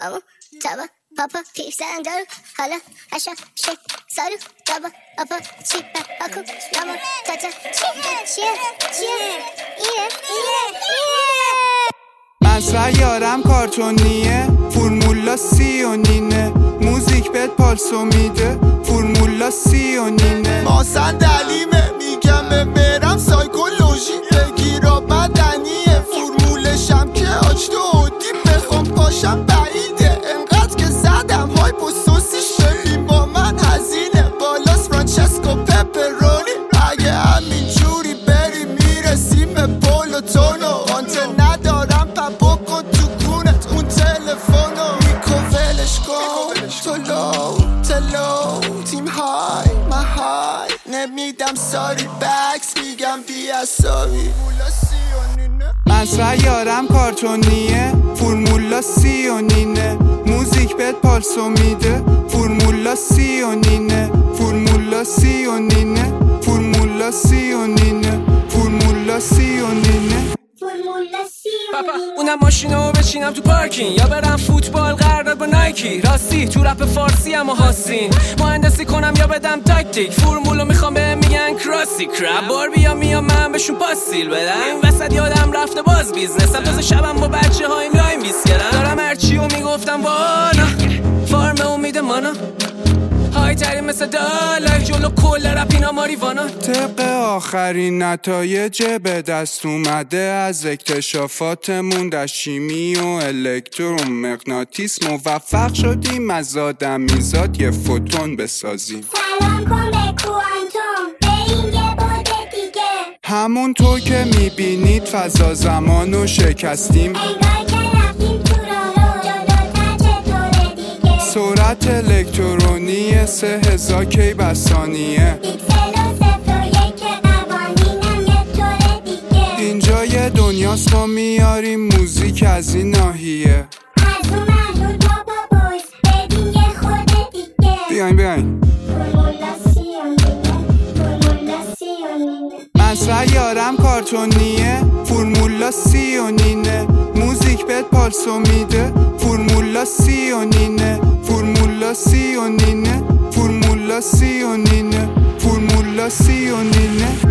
اما تابا پاپا پیرزن دارو حالا اشا شک سارو بابا پاپا چیپا پاکو نامو تاتا چیه من سیارم کارتونیه فرمولا سیونینه موزیک بهت پالسو میده فرمولا سیونینه ما صندلیمه میگم برم سایکولوژی بگیرا بدنیه فرمولشم که آجدو هودیم بخوام پاشم بعیده انقدر که زدم های بوسوسی شدیم با من هزینه بالاس فرانچسکو پپرونی اگه همین جوری بری میرسیم به پولوتونو آنته ندارم پا بکن تو کونت اون تلفونو میکوولش کن تلو تیم های های نمیدم ساری بکس میگم بیاساری من سیارم کارتونیه فرمولا سیونینه موزیک بهت پالسو میده فرمولا سیونینه فرمولا سیونینه فرمولا سیونینه فرمولا سیونینه پاپا اونم ماشینو بچینم تو پارکینگ یا برم فوتبال قرارداد با نایکی راستی تو رپ فارسی هم هاستین مهندسی کنم یا بدم تاکتیک فرمولو میخوام بهم میگن کراسی کراب بار بیا من بهشون پاستیل بدم این وسط یادم رفته باز بیزنسم تازه شبم با بچه هایم لایم بیس کردم دارم هرچیو میگفتم وانا فارم امید مانا های ترین مثل دالای جلو کل رپ اینا ماریوانا طبق آخرین نتایج به دست اومده از اکتشافاتمون در شیمی و الکترومغناطیس موفق شدیم از آدمیزاد یه فوتون بسازیم سلام کن به کوانتوم به این یه بعد دیگه همونطور که میبینید فضا زمانو شکستیم انگار که رفتیم تو راهرو جلوتر چطوره دیگه سرعت الکترونی 3000 کی بر ثانیه پیکسل و 0 و 1 قوانینم یه طوره دیگه اینجا یه دنیاست ما میاریم موزیک از این ناحیه از اون محلول بابا بویز بدین یه خورده دیگه بیاین من سیارم کارتونیه فرمولا سیونینه موزیک بهت پالسو میده فرمولا سیونینه فرمولا سیونینه فرمولا سیونینه فرمولا سیونینه